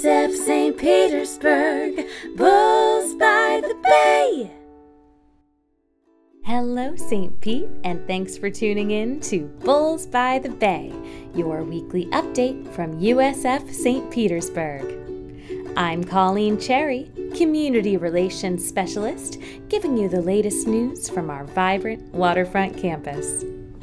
USF St. Petersburg, Bulls by the Bay. Hello, St. Pete, and thanks for tuning in to Bulls by the Bay, your weekly update from USF St. Petersburg. I'm Colleen Cherry, Community Relations Specialist, giving you the latest news from our vibrant waterfront campus.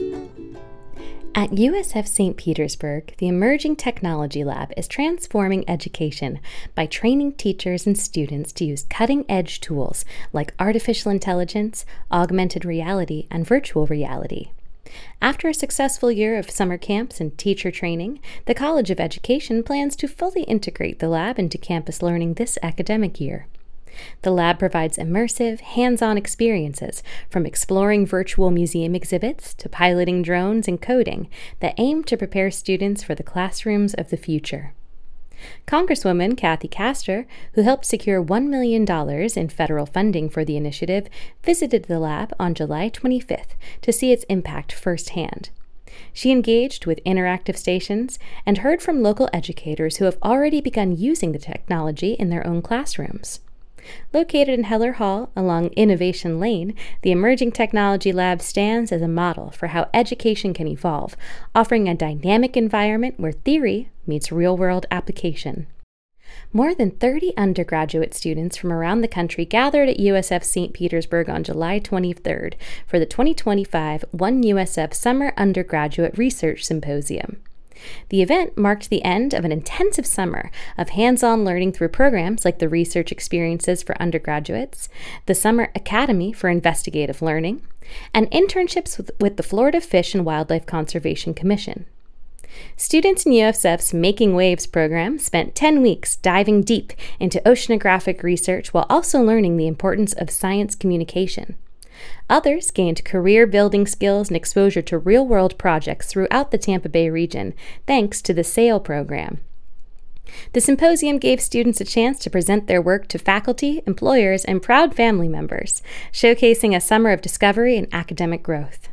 At USF St. Petersburg, the Emerging Technology Lab is transforming education by training teachers and students to use cutting-edge tools like artificial intelligence, augmented reality, and virtual reality. After a successful year of summer camps and teacher training, the College of Education plans to fully integrate the lab into campus learning this academic year. The lab provides immersive, hands-on experiences, from exploring virtual museum exhibits to piloting drones and coding, that aim to prepare students for the classrooms of the future. Congresswoman Kathy Castor, who helped secure $1 million in federal funding for the initiative, visited the lab on July 25th to see its impact firsthand. She engaged with interactive stations and heard from local educators who have already begun using the technology in their own classrooms. Located in Heller Hall along Innovation Lane, the Emerging Technology Lab stands as a model for how education can evolve, offering a dynamic environment where theory meets real-world application. More than 30 undergraduate students from around the country gathered at USF St. Petersburg on July 23rd for the 2025 One USF Summer Undergraduate Research Symposium. The event marked the end of an intensive summer of hands-on learning through programs like the Research Experiences for Undergraduates, the Summer Academy for Investigative Learning, and internships with the Florida Fish and Wildlife Conservation Commission. Students in USF's Making Waves program spent 10 weeks diving deep into oceanographic research while also learning the importance of science communication. Others gained career-building skills and exposure to real-world projects throughout the Tampa Bay region, thanks to the SAIL program. The symposium gave students a chance to present their work to faculty, employers, and proud family members, showcasing a summer of discovery and academic growth.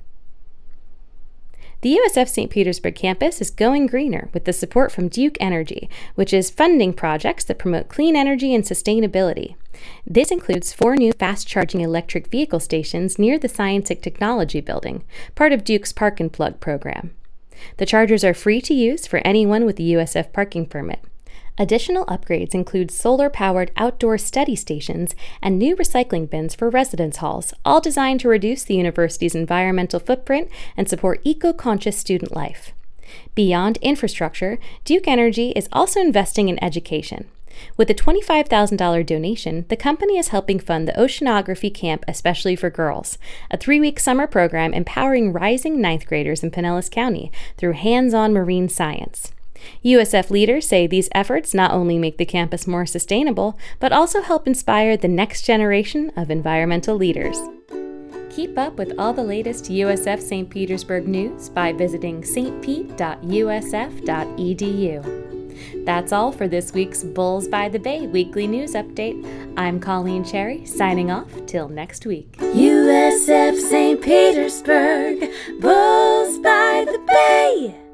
The USF St. Petersburg campus is going greener with the support from Duke Energy, which is funding projects that promote clean energy and sustainability. This includes 4 new fast-charging electric vehicle stations near the Science and Technology Building, part of Duke's Park and Plug program. The chargers are free to use for anyone with a USF parking permit. Additional upgrades include solar-powered outdoor study stations and new recycling bins for residence halls, all designed to reduce the university's environmental footprint and support eco-conscious student life. Beyond infrastructure, Duke Energy is also investing in education. With a $25,000 donation, the company is helping fund the Oceanography Camp Especially for Girls, a 3-week summer program empowering rising 9th graders in Pinellas County through hands-on marine science. USF leaders say these efforts not only make the campus more sustainable, but also help inspire the next generation of environmental leaders. Keep up with all the latest USF St. Petersburg news by visiting stpete.usf.edu. That's all for this week's Bulls by the Bay weekly news update. I'm Colleen Cherry, signing off till next week. USF St. Petersburg, Bulls by the Bay.